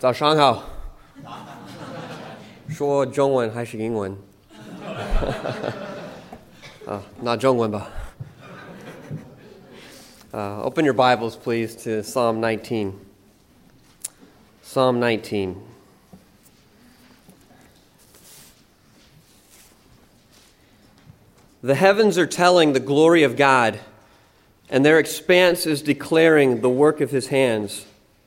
早上好。说中文还是英文？那中文吧。Open your Bibles, please, to Psalm 19. Psalm 19. The heavens are telling the glory of God, and their expanse is declaring the work of his hands.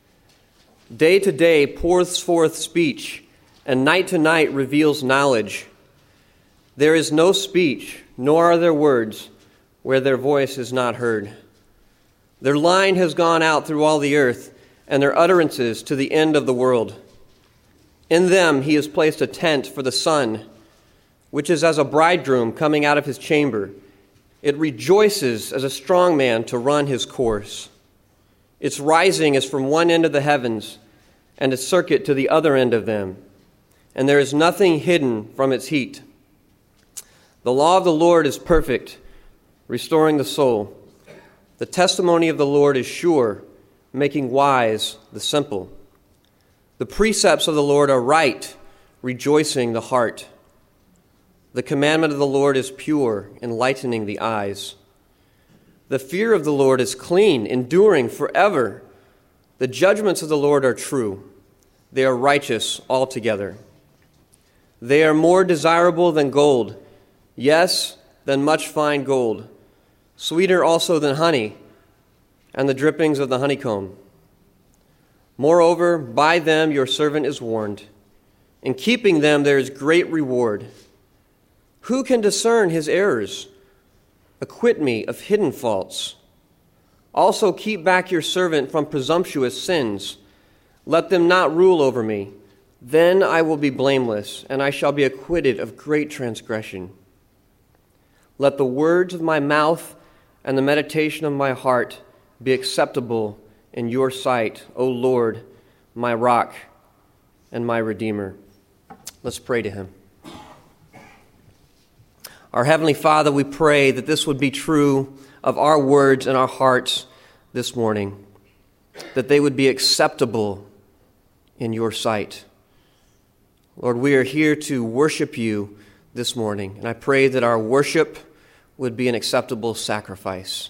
Day to day pours forth speech, and night to night reveals knowledge. There is no speech, nor are there words, where their voice is not heard. Their line has gone out through all the earth, and their utterances to the end of the world. In them he has placed a tent for the sun, which is as a bridegroom coming out of his chamber. It rejoices as a strong man to run his course. Its rising is from one end of the heavens, and its circuit to the other end of them, and there is nothing hidden from its heat. The law of the Lord is perfect, restoring the soul. The testimony of the Lord is sure, making wise the simple. The precepts of the Lord are right, rejoicing the heart. The commandment of the Lord is pure, enlightening the eyes. The fear of the Lord is clean, enduring forever. The judgments of the Lord are true. They are righteous altogether. They are more desirable than gold, yes, than much fine gold, sweeter also than honey, and the drippings of the honeycomb. Moreover, by them your servant is warned. In keeping them there is great reward. Who can discern his errors? Acquit me of hidden faults. Also keep back your servant from presumptuous sins. Let them not rule over me. Then I will be blameless, and I shall be acquitted of great transgression. Let the words of my mouth and the meditation of my heart be acceptable in your sight, O Lord, my rock and my redeemer. Let's pray to him. Our Heavenly Father, we pray that this would be true of our words and our hearts this morning, that they would be acceptable in your sight. Lord, we are here to worship you this morning, and I pray that our worship would be an acceptable sacrifice.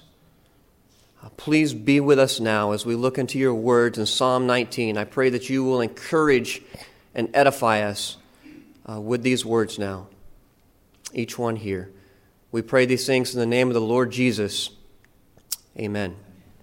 Please be with us now as we look into your words in Psalm 19. I pray that you will encourage and edify us with these words now. Each one here. We pray these things in the name of the Lord Jesus. Amen.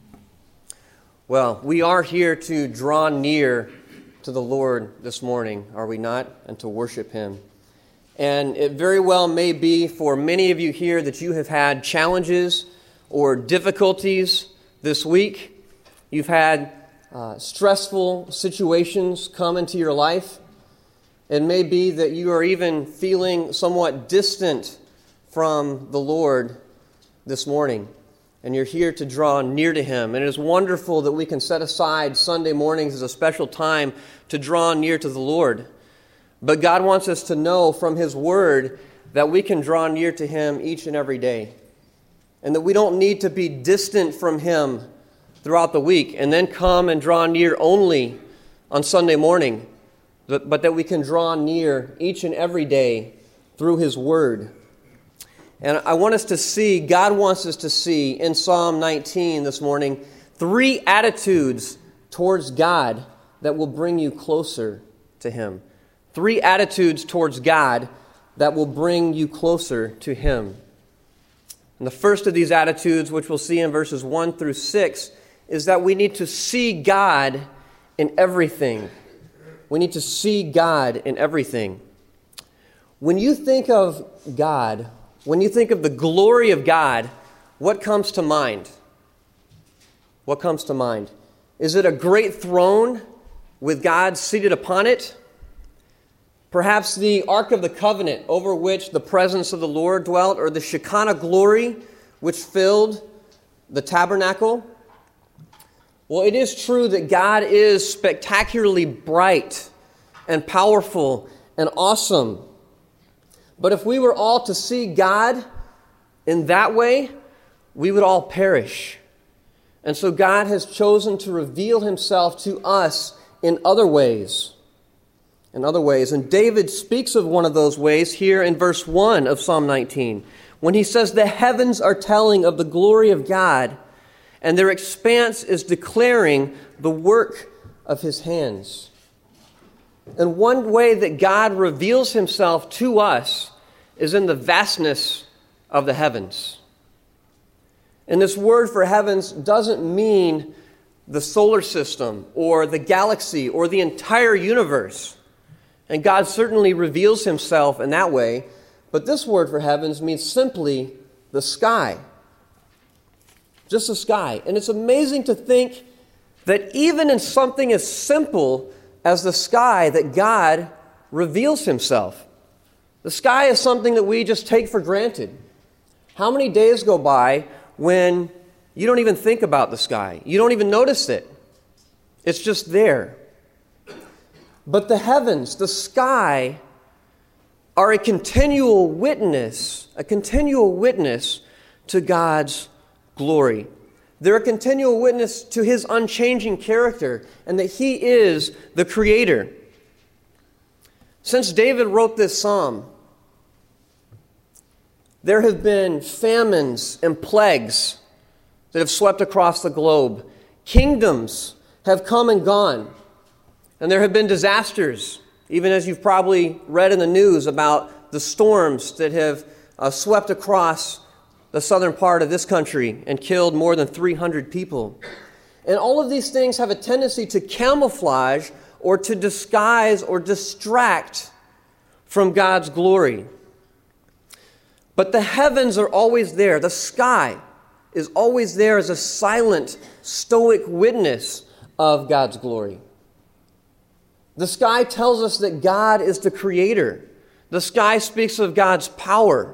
Well, we are here to draw near to the Lord this morning, are we not? And to worship him. And it very well may be for many of you here that you have had challenges or difficulties this week. You've had stressful situations come into your life. It may be that you are even feeling somewhat distant from the Lord this morning, and you're here to draw near to him. And it is wonderful that we can set aside Sunday mornings as a special time to draw near to the Lord. But God wants us to know from his word that we can draw near to him each and every day, and that we don't need to be distant from him throughout the week and then come and draw near only on Sunday morning, but that we can draw near each and every day through his word. And I want us to see, God wants us to see in Psalm 19 this morning, 3 attitudes towards God that will bring you closer to him. 3 attitudes towards God that will bring you closer to him. And the first of these attitudes, which we'll see in verses 1 through 6, is that we need to see God in everything. We need to see God in everything. When you think of God, when you think of the glory of God, what comes to mind? What comes to mind? Is it a great throne with God seated upon it? Perhaps the Ark of the Covenant over which the presence of the Lord dwelt, or the Shekinah glory which filled the tabernacle? Well, it is true that God is spectacularly bright and powerful and awesome. But if we were all to see God in that way, we would all perish. And so God has chosen to reveal himself to us in other ways. In other ways. And David speaks of one of those ways here in verse 1 of Psalm 19, when he says, "The heavens are telling of the glory of God, and their expanse is declaring the work of his hands." And one way that God reveals himself to us is in the vastness of the heavens. And this word for heavens doesn't mean the solar system or the galaxy or the entire universe. And God certainly reveals himself in that way. But this word for heavens means simply the sky. Just the sky. And it's amazing to think that even in something as simple as the sky, that God reveals himself. The sky is something that we just take for granted. How many days go by when you don't even think about the sky? You don't even notice it. It's just there. But the heavens, the sky, are a continual witness to God's glory. They're a continual witness to his unchanging character and that he is the creator. Since David wrote this psalm, there have been famines and plagues that have swept across the globe. Kingdoms have come and gone. And there have been disasters, even as you've probably read in the news about the storms that have swept across the southern part of this country and killed more than 300 people. And all of these things have a tendency to camouflage or to disguise or distract from God's glory. But the heavens are always there. The sky is always there as a silent, stoic witness of God's glory. The sky tells us that God is the creator. The sky speaks of God's power.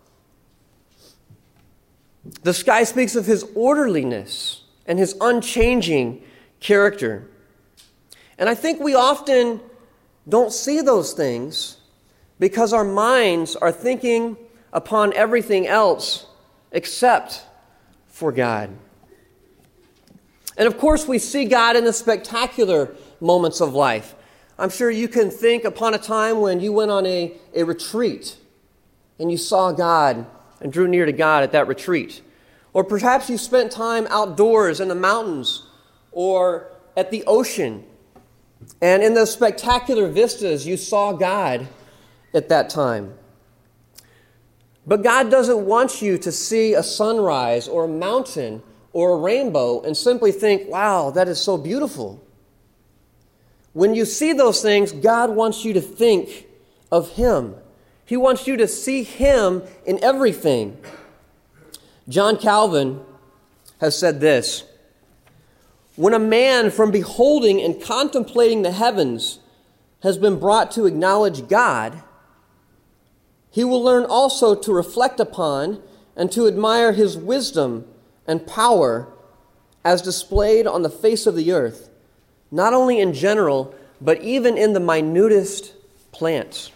The sky speaks of his orderliness and his unchanging character. And I think we often don't see those things because our minds are thinking upon everything else except for God. And of course, we see God in the spectacular moments of life. I'm sure you can think upon a time when you went on a retreat and you saw God and drew near to God at that retreat. Or perhaps you spent time outdoors in the mountains or at the ocean. And in those spectacular vistas, you saw God at that time. But God doesn't want you to see a sunrise or a mountain or a rainbow and simply think, wow, that is so beautiful. When you see those things, God wants you to think of him. He wants you to see him in everything. John Calvin has said this: "When a man from beholding and contemplating the heavens has been brought to acknowledge God, he will learn also to reflect upon and to admire his wisdom and power as displayed on the face of the earth, not only in general, but even in the minutest plants."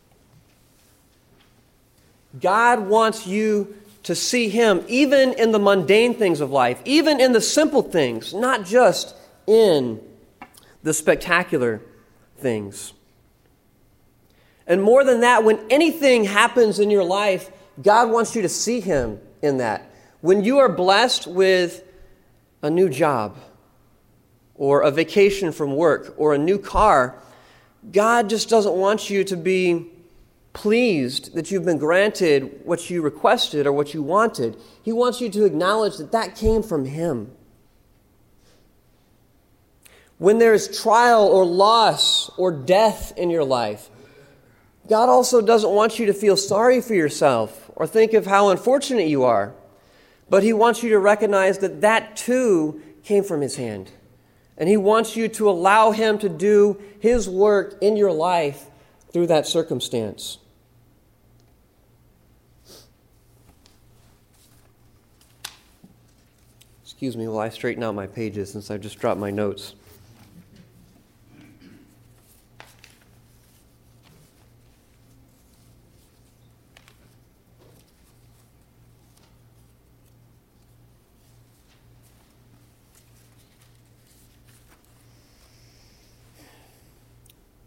God wants you to see him even in the mundane things of life, even in the simple things, not just in the spectacular things. And more than that, when anything happens in your life, God wants you to see him in that. When you are blessed with a new job, or a vacation from work, or a new car, God just doesn't want you to be pleased that you've been granted what you requested or what you wanted. He wants you to acknowledge that that came from him. When there's trial or loss or death in your life, God also doesn't want you to feel sorry for yourself or think of how unfortunate you are, but he wants you to recognize that that too came from his hand. And he wants you to allow him to do his work in your life through that circumstance. Excuse me while I straighten out my pages since I just dropped my notes.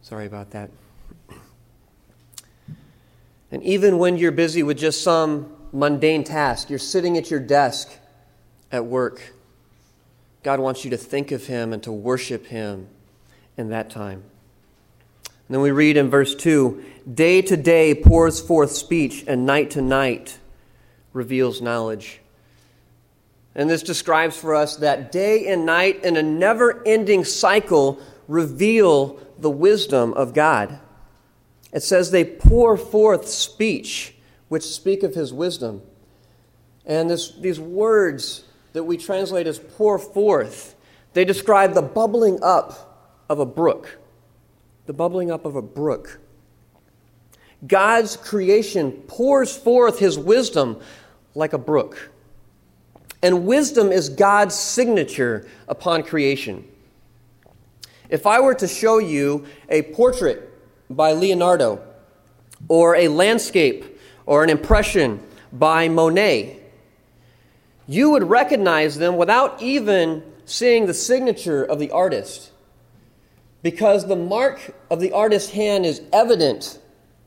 Sorry about that. And even when you're busy with just some mundane task, you're sitting at your desk at work, God wants you to think of him and to worship him in that time. And then we read in verse 2, day to day pours forth speech, and night to night reveals knowledge. And this describes for us that day and night in a never-ending cycle reveal the wisdom of God. It says they pour forth speech, which speak of his wisdom. And these words that we translate as pour forth, they describe the bubbling up of a brook. The bubbling up of a brook. God's creation pours forth his wisdom like a brook. And wisdom is God's signature upon creation. If I were to show you a portrait by Leonardo, or a landscape, or an impression by Monet, you would recognize them without even seeing the signature of the artist, because the mark of the artist's hand is evident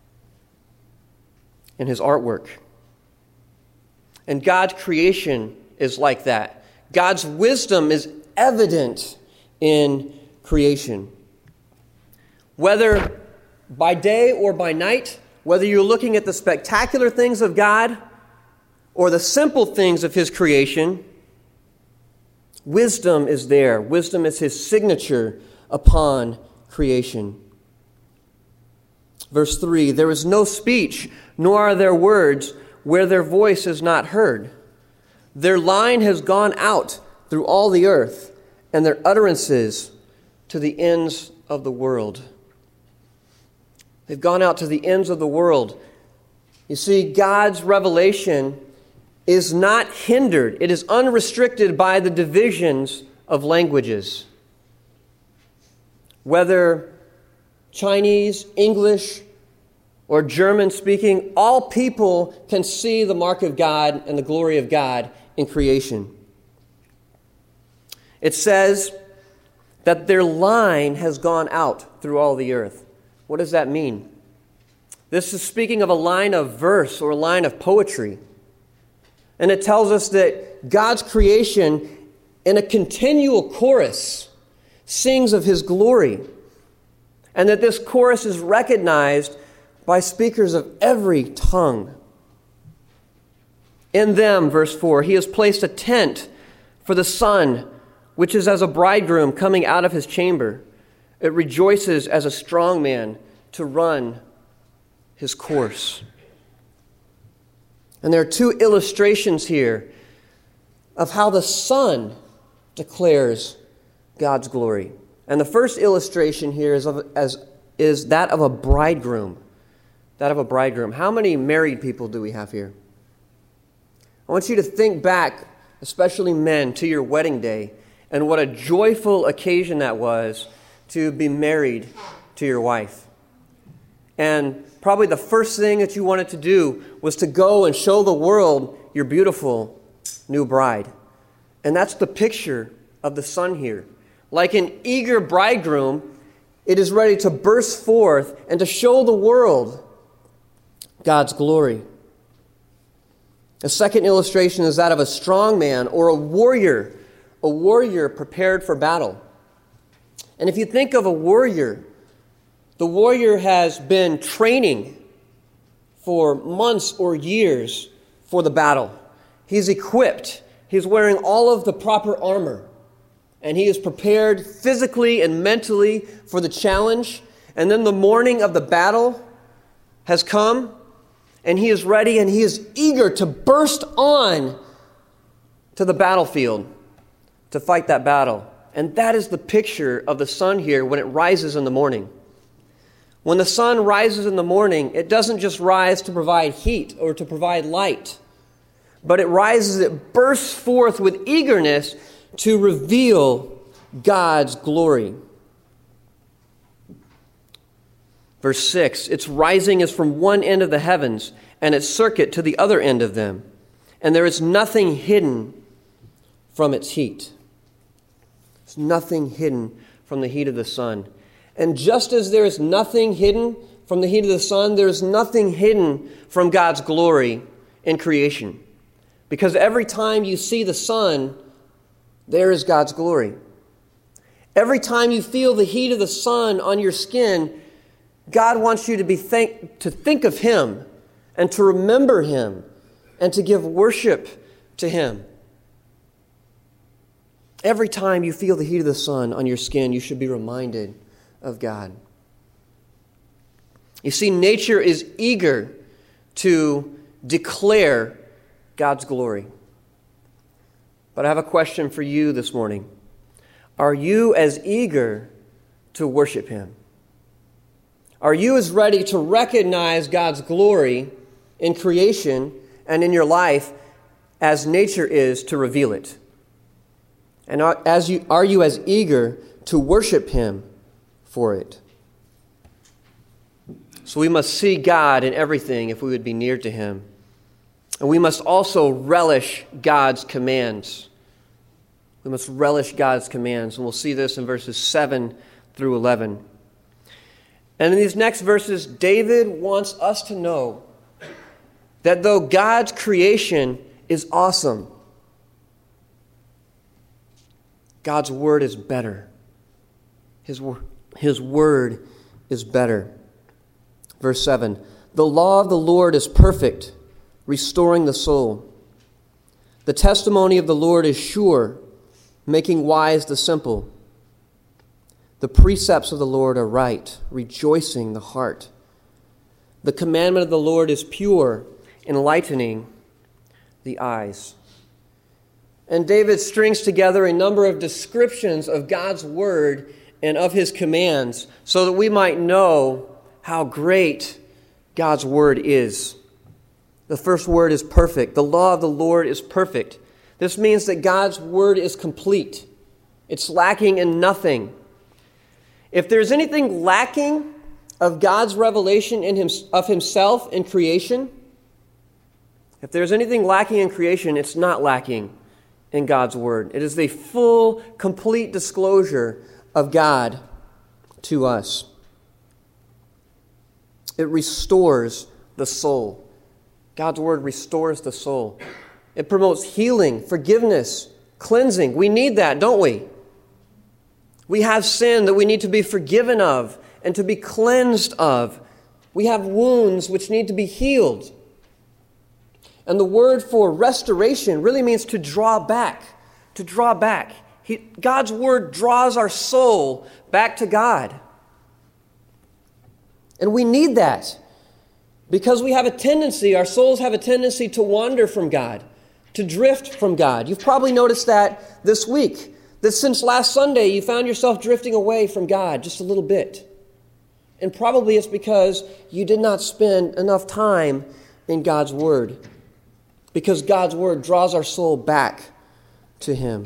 in his artwork. And God's creation is like that. God's wisdom is evident in creation. Whether by day or by night, whether you're looking at the spectacular things of God or the simple things of his creation, wisdom is there. Wisdom is his signature upon creation. Verse 3, there is no speech, nor are there words where their voice is not heard. Their line has gone out through all the earth, and their utterances to the ends of the world. They've gone out to the ends of the world. You see, God's revelation is not hindered. It is unrestricted by the divisions of languages. Whether Chinese, English, or German speaking, all people can see the mark of God and the glory of God in creation. It says that their line has gone out through all the earth. What does that mean? This is speaking of a line of verse or a line of poetry. And it tells us that God's creation, in a continual chorus, sings of his glory. And that this chorus is recognized by speakers of every tongue. In them, verse 4, he has placed a tent for the sun, which is as a bridegroom coming out of his chamber. It rejoices as a strong man to run his course. And there are two illustrations here of how the sun declares God's glory. And the first illustration here is that of a bridegroom. That of a bridegroom. How many married people do we have here? I want you to think back, especially men, to your wedding day and what a joyful occasion that was to be married to your wife. And probably the first thing that you wanted to do was to go and show the world your beautiful new bride. And that's the picture of the sun here. Like an eager bridegroom, it is ready to burst forth and to show the world God's glory. A second illustration is that of a strong man or a warrior prepared for battle. And if you think of a warrior, the warrior has been training for months or years for the battle. He's equipped. He's wearing all of the proper armor. And he is prepared physically and mentally for the challenge. And then the morning of the battle has come, and he is ready and he is eager to burst on to the battlefield to fight that battle. And that is the picture of the sun here when it rises in the morning. When the sun rises in the morning, it doesn't just rise to provide heat or to provide light, but it bursts forth with eagerness to reveal God's glory. Verse 6, its rising is from one end of the heavens, and its circuit to the other end of them, and there is nothing hidden from its heat. There's nothing hidden from the heat of the sun. And just as there is nothing hidden from the heat of the sun, there is nothing hidden from God's glory in creation. Because every time you see the sun, there is God's glory. Every time you feel the heat of the sun on your skin, God wants you to think of Him and to remember Him and to give worship to Him. Every time you feel the heat of the sun on your skin, you should be reminded of God. You see, nature is eager to declare God's glory. But I have a question for you this morning. Are you as eager to worship Him? Are you as ready to recognize God's glory in creation and in your life as nature is to reveal it? And are you as eager to worship Him for it? So we must see God in everything if we would be near to Him. And we must also relish God's commands. We must relish God's commands. And we'll see this in verses 7 through 11. And in these next verses, David wants us to know that though God's creation is awesome, God's word is better. His word is better. Verse 7, the law of the Lord is perfect, restoring the soul. The testimony of the Lord is sure, making wise the simple. The precepts of the Lord are right, rejoicing the heart. The commandment of the Lord is pure, enlightening the eyes. And David strings together a number of descriptions of God's word and of His commands so that we might know how great God's word is. The first word is perfect. The law of the Lord is perfect. This means that God's word is complete. It's lacking in nothing. If there's anything lacking of God's revelation of Himself in creation, if there's anything lacking in creation, it's not lacking in God's word. It is the full, complete disclosure of God to us. It restores the soul. God's word restores the soul. It promotes healing, forgiveness, cleansing. We need that, don't we? We have sin that we need to be forgiven of and to be cleansed of. We have wounds which need to be healed. And the word for restoration really means to draw back. To draw back. God's word draws our soul back to God. And we need that because we have a tendency, our souls have a tendency to wander from God, to drift from God. You've probably noticed that this week, that since last Sunday you found yourself drifting away from God just a little bit. And probably it's because you did not spend enough time in God's word, because God's word draws our soul back to Him.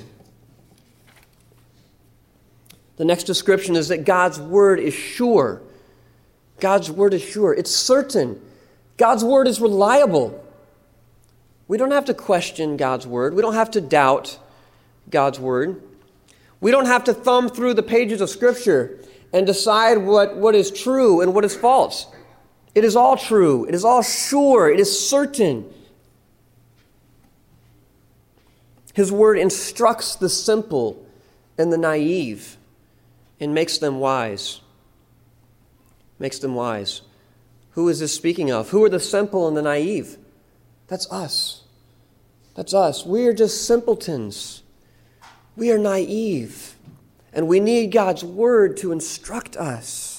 The next description is that God's word is sure. God's word is sure. It's certain. God's word is reliable. We don't have to question God's word. We don't have to doubt God's word. We don't have to thumb through the pages of Scripture and decide what is true and what is false. It is all true. It is all sure. It is certain. His word instructs the simple and the naive and makes them wise. Makes them wise. Who is this speaking of? Who are the simple and the naive? That's us. That's us. We are just simpletons. We are naive. And we need God's word to instruct us.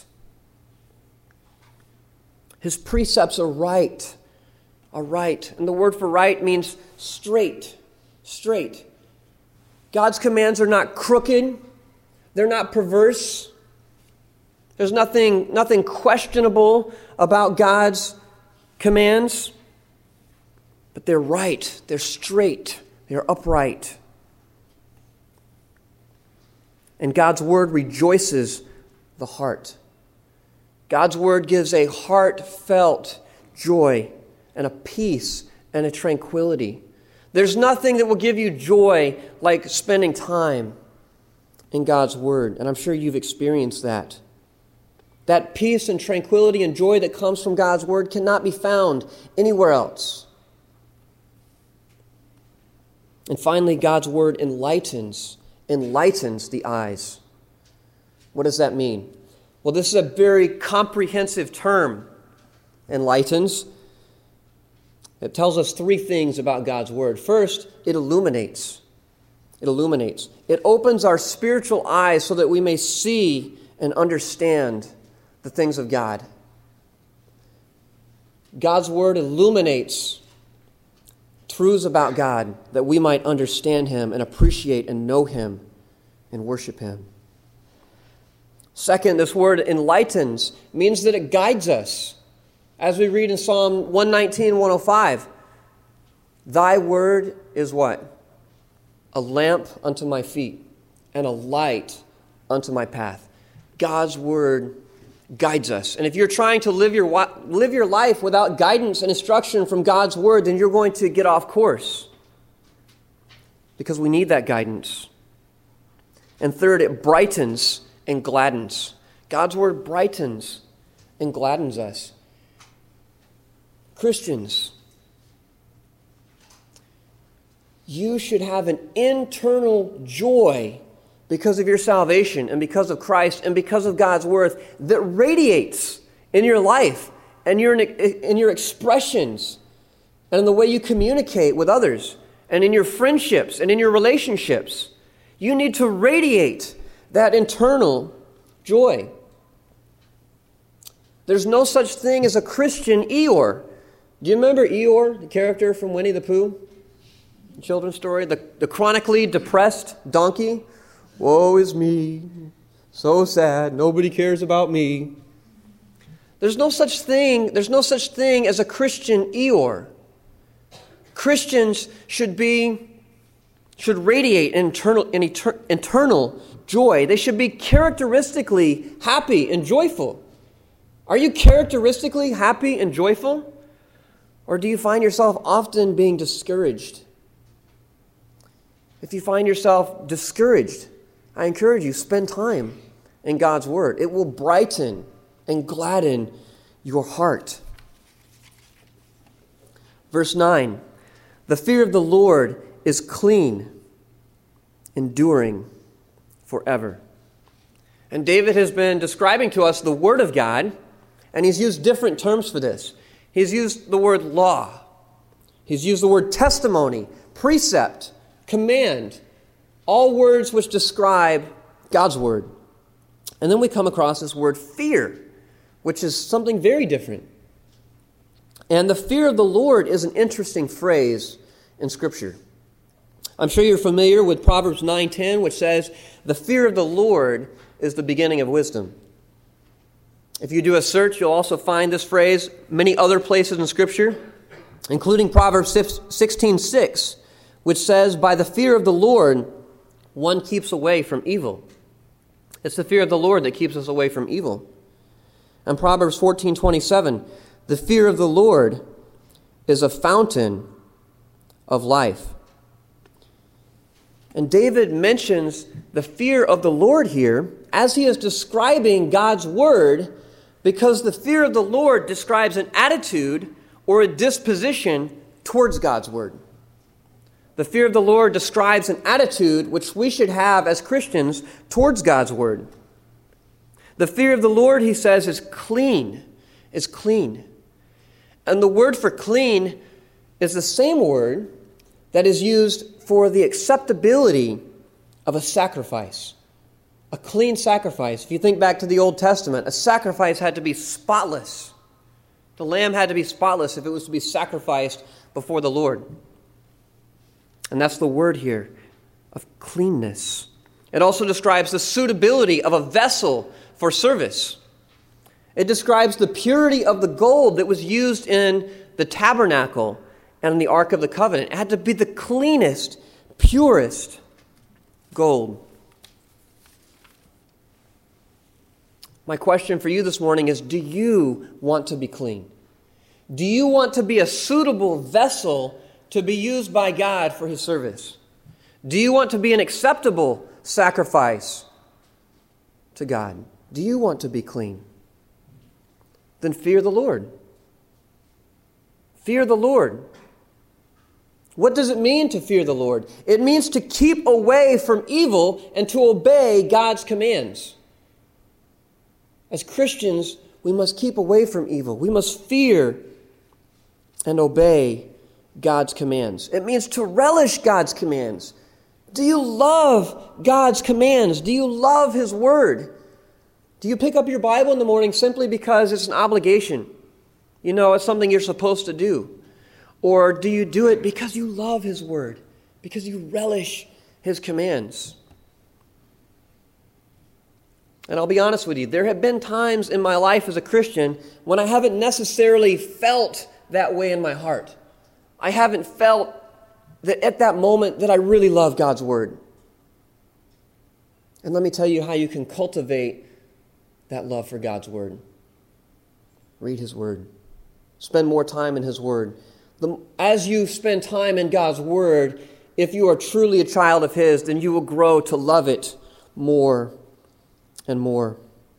His precepts are right. Are right. And the word for right means straight. Straight. God's commands are not crooked. They're not perverse. There's nothing questionable about God's commands. But they're right. They're straight. They're upright. And God's word rejoices the heart. God's word gives a heartfelt joy and a peace and a tranquility. There's nothing that will give you joy like spending time in God's word. And I'm sure you've experienced that. That peace and tranquility and joy that comes from God's Word cannot be found anywhere else. And finally, God's Word enlightens the eyes. What does that mean? Well, this is a very comprehensive term, enlightens. It tells us three things about God's Word. First, it illuminates. It illuminates. It opens our spiritual eyes so that we may see and understand the things of God. God's Word illuminates truths about God that we might understand Him and appreciate and know Him and worship Him. Second, this word enlightens means that it guides us. As we read in Psalm 119, 105, Thy word is what? A lamp unto my feet and a light unto my path. God's word guides us. And if you're trying to live your life without guidance and instruction from God's word, then you're going to get off course. Because we need that guidance. And third, it brightens and gladdens. God's word brightens and gladdens us. Christians, you should have an internal joy because of your salvation and because of Christ and because of God's word that radiates in your life and in your expressions and in the way you communicate with others and in your friendships and in your relationships. You need to radiate that internal joy. There's no such thing as a Christian Eeyore. Do you remember Eeyore, the character from Winnie the Pooh? The children's story, the chronically depressed donkey. Woe is me, so sad, nobody cares about me. There's no such thing as a Christian Eeyore. Christians should radiate internal joy. They should be characteristically happy and joyful. Are you characteristically happy and joyful? Or do you find yourself often being discouraged? If you find yourself discouraged, I encourage you, spend time in God's Word. It will brighten and gladden your heart. Verse 9, the fear of the Lord is clean, enduring forever. And David has been describing to us the Word of God, and he's used different terms for this. He's used the word law. He's used the word testimony, precept, command, all words which describe God's word. And then we come across this word fear, which is something very different. And the fear of the Lord is an interesting phrase in Scripture. I'm sure you're familiar with Proverbs 9:10, which says, the fear of the Lord is the beginning of wisdom. If you do a search, you'll also find this phrase many other places in Scripture, including Proverbs 16:6, which says, by the fear of the Lord, one keeps away from evil. It's the fear of the Lord that keeps us away from evil. And Proverbs 14:27, the fear of the Lord is a fountain of life. And David mentions the fear of the Lord here as he is describing God's word, because the fear of the Lord describes an attitude or a disposition towards God's word. The fear of the Lord describes an attitude which we should have as Christians towards God's word. The fear of the Lord, he says, is clean. And the word for clean is the same word that is used for the acceptability of a sacrifice. A clean sacrifice. If you think back to the Old Testament, a sacrifice had to be spotless. The lamb had to be spotless if it was to be sacrificed before the Lord. And that's the word here, of cleanness. It also describes the suitability of a vessel for service. It describes the purity of the gold that was used in the tabernacle and in the Ark of the Covenant. It had to be the cleanest, purest gold. My question for you this morning is, do you want to be clean? Do you want to be a suitable vessel to be used by God for His service? Do you want to be an acceptable sacrifice to God? Do you want to be clean? then fear the Lord. Fear the Lord. What does it mean to fear the Lord? It means to keep away from evil and to obey God's commands. As Christians, we must keep away from evil. We must fear and obey God's commands. It means to relish God's commands. Do you love God's commands? Do you love His Word? Do you pick up your Bible in the morning simply because it's an obligation? You know, it's something you're supposed to do. Or do you do it because you love His Word? Because you relish His commands? And I'll be honest with you, there have been times in my life as a Christian when I haven't necessarily felt that way in my heart. I haven't felt that at that moment that I really love God's Word. And let me tell you how you can cultivate that love for God's Word. Read His Word. Spend more time in His Word. As you spend time in God's Word, if you are truly a child of His, then you will grow to love it more and more.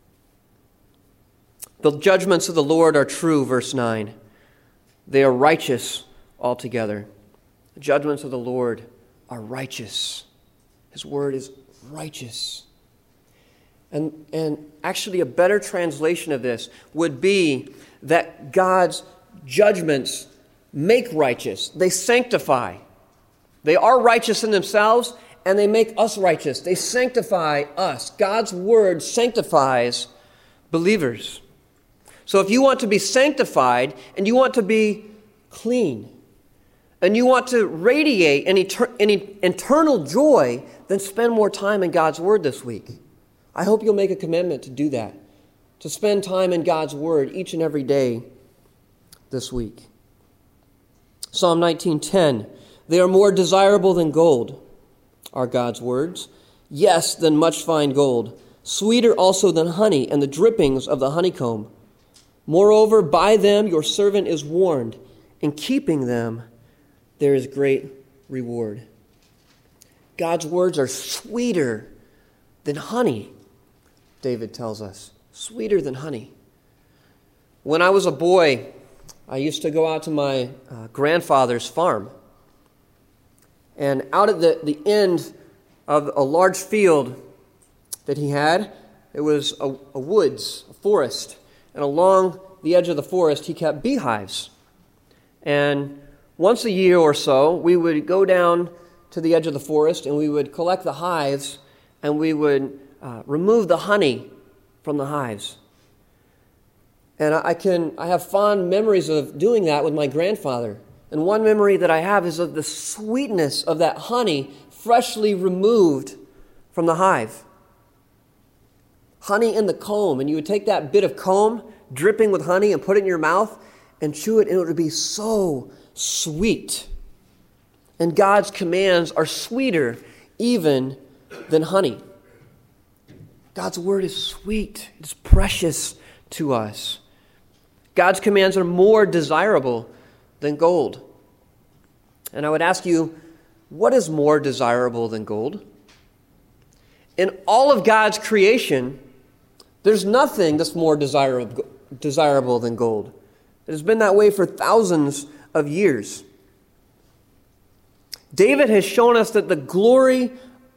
The judgments of the Lord are true, verse 9. They are righteous altogether. The judgments of the Lord are righteous. His Word is righteous. And actually a better translation of this would be that God's judgments make righteous. They sanctify. They are righteous in themselves, and they make us righteous. They sanctify us. God's Word sanctifies believers. So if you want to be sanctified, and you want to be clean, and you want to radiate any eternal joy, then spend more time in God's Word this week. I hope you'll make a commitment to do that, to spend time in God's Word each and every day this week. Psalm 19:10, they are more desirable than gold, are God's words. Yes, than much fine gold, sweeter also than honey and the drippings of the honeycomb. Moreover, by them your servant is warned. In keeping them, there is great reward. God's words are sweeter than honey, David tells us. Sweeter than honey. When I was a boy, I used to go out to my grandfather's farm. And out at the end of a large field that he had, it was a woods, a forest. And along the edge of the forest, he kept beehives. And once a year or so, we would go down to the edge of the forest and we would collect the hives and we would remove the honey from the hives. And I have fond memories of doing that with my grandfather. And one memory that I have is of the sweetness of that honey freshly removed from the hive. Honey in the comb, and you would take that bit of comb dripping with honey and put it in your mouth and chew it, and it would be so sweet. And God's commands are sweeter even than honey. God's word is sweet. It's precious to us. God's commands are more desirable than gold. And I would ask you, what is more desirable than gold? In all of God's creation, there's nothing that's more desirable than gold. It has been that way for thousands of years. David has shown us that the glory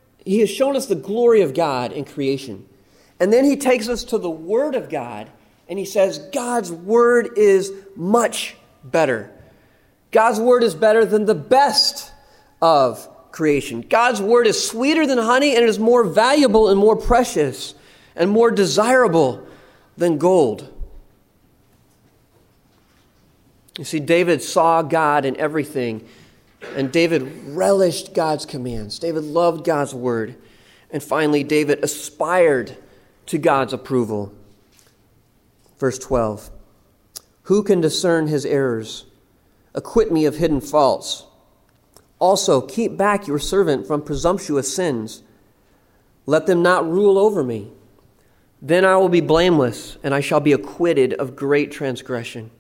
of God in creation. And then he takes us to the Word of God, and he says, God's Word is much better. God's Word is better than the best of creation. God's Word is sweeter than honey, and it is more valuable and more precious and more desirable than gold. You see, David saw God in everything, and David relished God's commands. David loved God's Word. And finally, David aspired to God's approval. Verse 12, who can discern his errors? Acquit me of hidden faults. Also, keep back your servant from presumptuous sins. Let them not rule over me. Then I will be blameless, and I shall be acquitted of great transgression.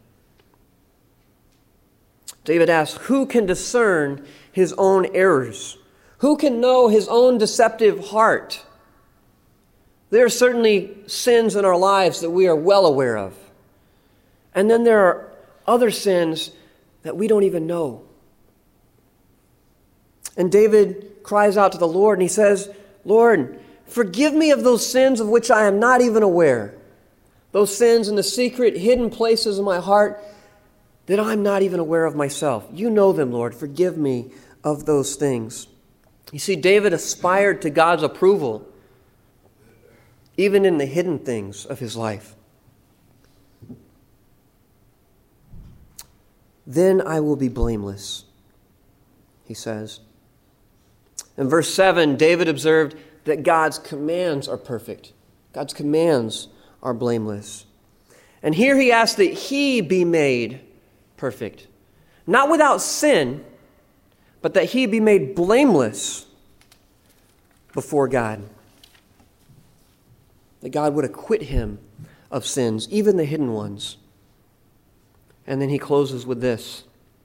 David asks, who can discern his own errors? Who can know his own deceptive heart? There are certainly sins in our lives that we are well aware of. And then there are other sins that we don't even know. And David cries out to the Lord and he says, Lord, forgive me of those sins of which I am not even aware. Those sins in the secret, hidden places of my heart that I'm not even aware of myself. You know them, Lord. Forgive me of those things. You see, David aspired to God's approval, even in the hidden things of his life. Then I will be blameless, he says. In verse 7, David observed that God's commands are perfect. God's commands are blameless. And here he asks that he be made perfect. Not without sin, but that he be made blameless before God. That God would acquit him of sins, even the hidden ones. And then he closes with this.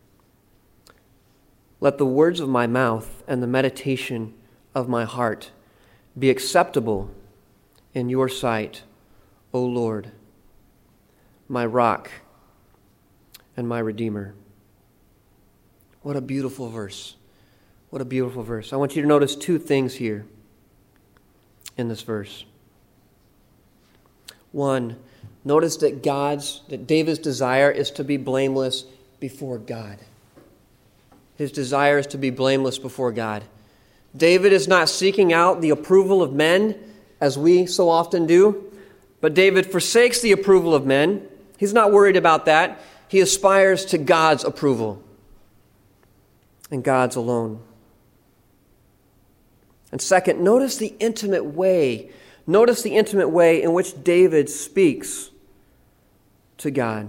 Let the words of my mouth and the meditation of my heart be acceptable in your sight, O Lord, my rock and my redeemer. What a beautiful verse. What a beautiful verse. I want you to notice two things here in this verse. One, notice that David's desire is to be blameless before God. His desire is to be blameless before God. David is not seeking out the approval of men, as we so often do, but David forsakes the approval of men. He's not worried about that. He aspires to God's approval and God's alone. And second, notice the intimate way in which David speaks to God.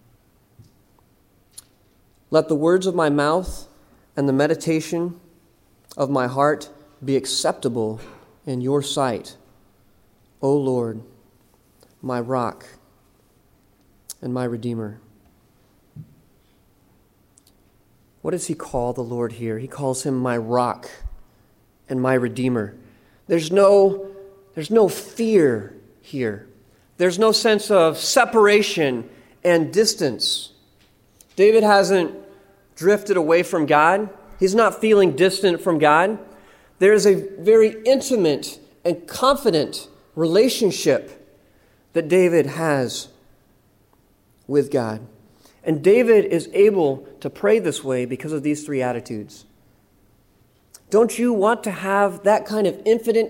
Let the words of my mouth and the meditation of my heart be acceptable in your sight, O Lord, my rock and my redeemer. What does he call the Lord here? He calls him my rock and my redeemer. There's no fear here. There's no sense of separation and distance. David hasn't drifted away from God. He's not feeling distant from God. There is a very intimate and confident relationship that David has with God. And David is able to pray this way because of these three attitudes. Don't you want to have that kind of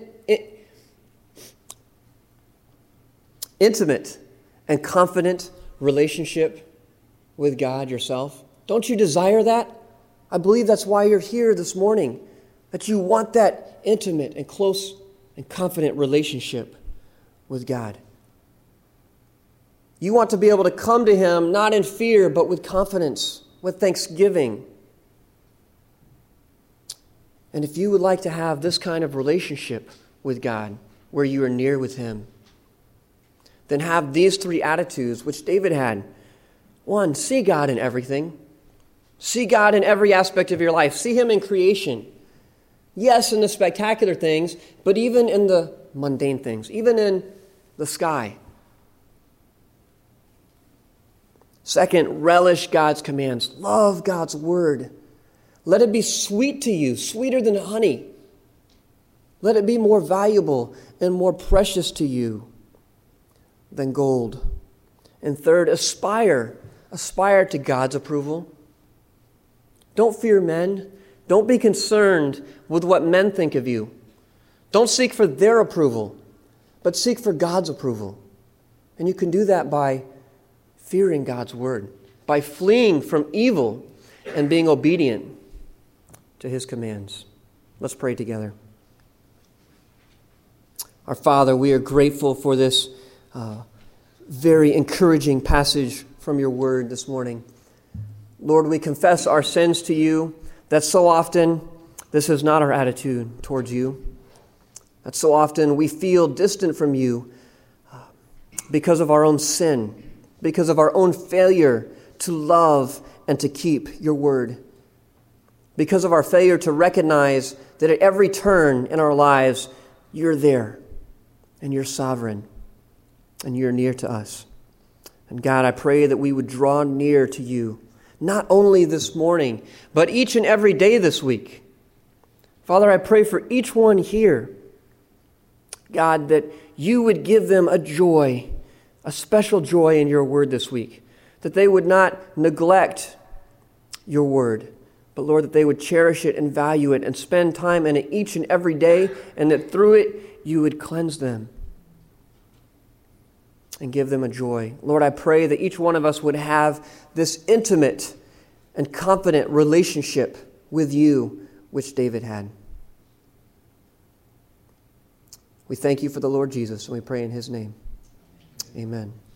intimate and confident relationship with God yourself? Don't you desire that? I believe that's why you're here this morning, that you want that intimate and close and confident relationship with God. You want to be able to come to Him not in fear, but with confidence, with thanksgiving. And if you would like to have this kind of relationship with God, where you are near with Him, then have these three attitudes, which David had. One, see God in everything. See God in every aspect of your life. See Him in creation. Yes, in the spectacular things, but even in the mundane things, even in the sky. Second, relish God's commands. Love God's word. Let it be sweet to you, sweeter than honey. Let it be more valuable and more precious to you than gold. And third, aspire to God's approval. Don't fear men. Don't be concerned with what men think of you. Don't seek for their approval, but seek for God's approval. And you can do that by fearing God's word, by fleeing from evil and being obedient to His commands. Let's pray together. Our Father, we are grateful for this very encouraging passage from your word this morning. Lord, we confess our sins to you, that so often this is not our attitude towards you, that so often we feel distant from you because of our own sin, because of our own failure to love and to keep your word, because of our failure to recognize that at every turn in our lives, you're there and you're sovereign and you're near to us. And God, I pray that we would draw near to you, not only this morning, but each and every day this week. Father, I pray for each one here, God, that you would give them a joy, a special joy in your word this week, that they would not neglect your word, but Lord, that they would cherish it and value it and spend time in it each and every day, and that through it you would cleanse them and give them a joy. Lord, I pray that each one of us would have this intimate and confident relationship with you, which David had. We thank you for the Lord Jesus, and we pray in his name. Amen.